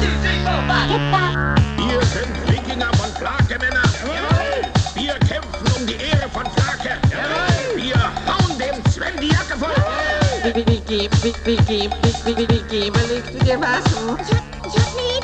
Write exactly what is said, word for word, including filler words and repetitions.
Wir sind Wikinger von Flake, Männer. Wir kämpfen um die Ehre von Flake. Wir hauen dem Sven die Jacke voll. Wie, wie, wie, wie, wie, wie, wie, wie, wie, wie, wie, legst du dir was? Ich hab, ich hab ne